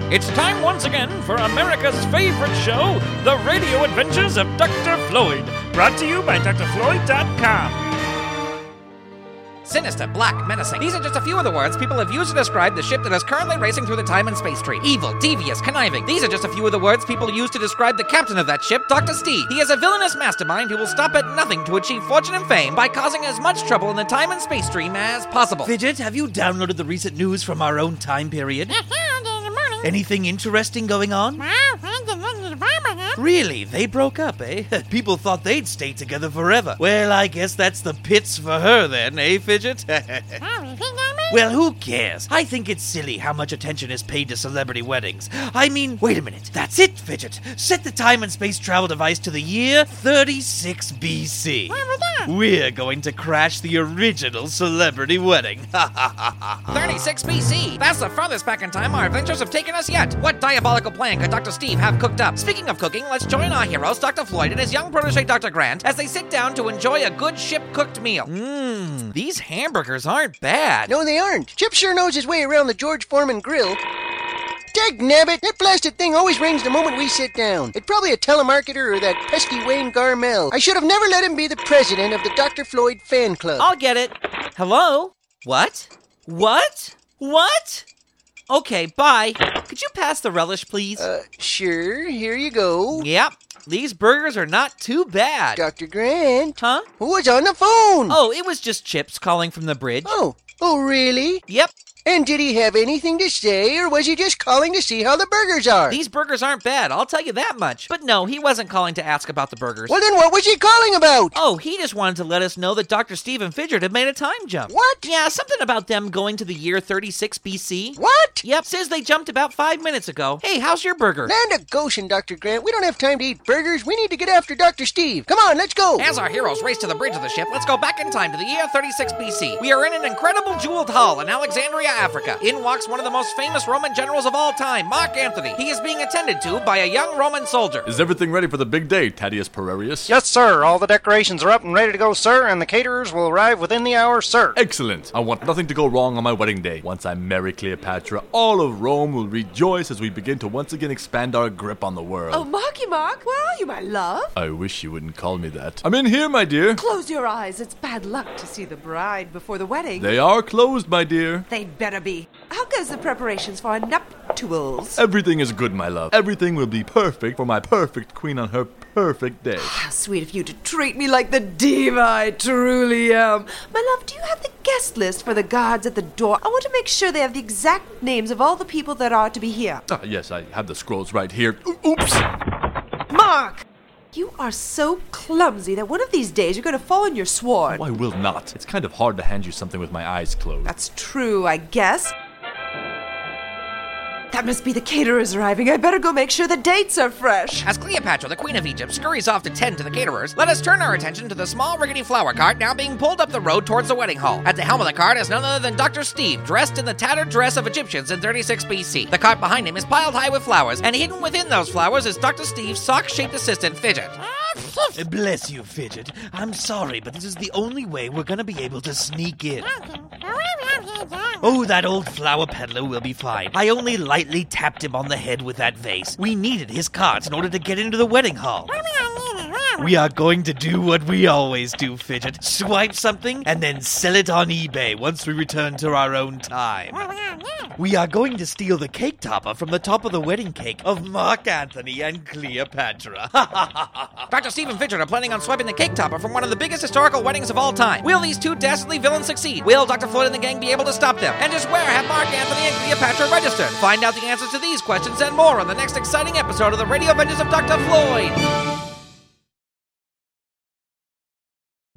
It's time once again for America's favorite show, The Radio Adventures of Dr. Floyd, brought to you by drfloyd.com. Sinister, black, menacing. These are just a few of the words people have used to describe the ship that is currently racing through the time and space tree. Evil, devious, conniving. These are just a few of the words people use to describe the captain of that ship, Dr. Steve. He is a villainous mastermind who will stop at nothing to achieve fortune and fame by causing as much trouble in the time and space stream as possible. Fidget, have you downloaded the recent news from our own time period? Anything interesting going on? Really? They broke up, eh? People thought they'd stay together forever. Well, I guess that's the pits for her then, eh, Fidget? Well, who cares? I think it's silly how much attention is paid to celebrity weddings. I mean, wait a minute. That's it, Fidget. Set the time and space travel device to the year 36 BC. We're going to crash the original celebrity wedding. 36 BC. That's the farthest back in time our adventures have taken us yet. What diabolical plan could Dr. Steve have cooked up? Speaking of cooking, let's join our heroes, Dr. Floyd and his young protege, Dr. Grant, as they sit down to enjoy a good ship-cooked meal. These hamburgers aren't bad. No, they aren't. Chip sure knows his way around the George Foreman grill. Dagnabbit, that blasted thing always rings the moment we sit down. It's probably a telemarketer or that pesky Wayne Garmel. I should have never let him be the president of the Dr. Floyd fan club. I'll get it. Hello? What? Okay, bye. Could you pass the relish, please? Sure. Here you go. Yep. These burgers are not too bad. Dr. Grant. Huh? Who was on the phone? Oh, it was just Chips calling from the bridge. Oh, really? Yep. And did he have anything to say, or was he just calling to see how the burgers are? These burgers aren't bad, I'll tell you that much. But no, he wasn't calling to ask about the burgers. Well, then what was he calling about? Oh, he just wanted to let us know that Dr. Steve and Fidget had made a time jump. What? Yeah, something about them going to the year 36 BC. What? Yep, says they jumped about 5 minutes ago. Hey, how's your burger? Land of Goshen, Dr. Grant. We don't have time to eat burgers. We need to get after Dr. Steve. Come on, let's go. As our heroes race to the bridge of the ship, let's go back in time to the year 36 BC. We are in an incredible jeweled hall in Alexandria, Africa. In walks one of the most famous Roman generals of all time, Mark Antony. He is being attended to by a young Roman soldier. Is everything ready for the big day, Tadius Pererius? Yes, sir. All the decorations are up and ready to go, sir, and the caterers will arrive within the hour, sir. Excellent. I want nothing to go wrong on my wedding day. Once I marry Cleopatra, all of Rome will rejoice as we begin to once again expand our grip on the world. Oh, Marky Mark, where are you, my love? I wish you wouldn't call me that. I'm in here, my dear. Close your eyes. It's bad luck to see the bride before the wedding. They are closed, my dear. They'd better be. How goes the preparations for our nuptials? Everything is good, my love. Everything will be perfect for my perfect queen on her perfect day. How sweet of you to treat me like the diva I truly am. My love, do you have the guest list for the guards at the door? I want to make sure they have the exact names of all the people that are to be here. Yes, I have the scrolls right here. Oops! Mark! You are so clumsy that one of these days you're going to fall on your sword. Oh, I will not. It's kind of hard to hand you something with my eyes closed. That's true, I guess. That must be the caterers arriving. I better go make sure the dates are fresh. As Cleopatra, the Queen of Egypt, scurries off to tend to the caterers, let us turn our attention to the small rickety flower cart now being pulled up the road towards the wedding hall. At the helm of the cart is none other than Dr. Steve, dressed in the tattered dress of Egyptians in 36 BC. The cart behind him is piled high with flowers, and hidden within those flowers is Dr. Steve's sock-shaped assistant, Fidget. Bless you, Fidget. I'm sorry, but this is the only way we're gonna be able to sneak in. Oh, that old flower peddler will be fine. I only lightly tapped him on the head with that vase. We needed his carts in order to get into the wedding hall. We are going to do what we always do, Fidget. Swipe something and then sell it on eBay once we return to our own time. We are going to steal the cake topper from the top of the wedding cake of Mark Antony and Cleopatra. Dr. Steve and Fidget are planning on swiping the cake topper from one of the biggest historical weddings of all time. Will these two dastardly villains succeed? Will Dr. Floyd and the gang be able to stop them? And just where have Mark Antony and Cleopatra registered? Find out the answers to these questions and more on the next exciting episode of the Radio Adventures of Dr. Floyd.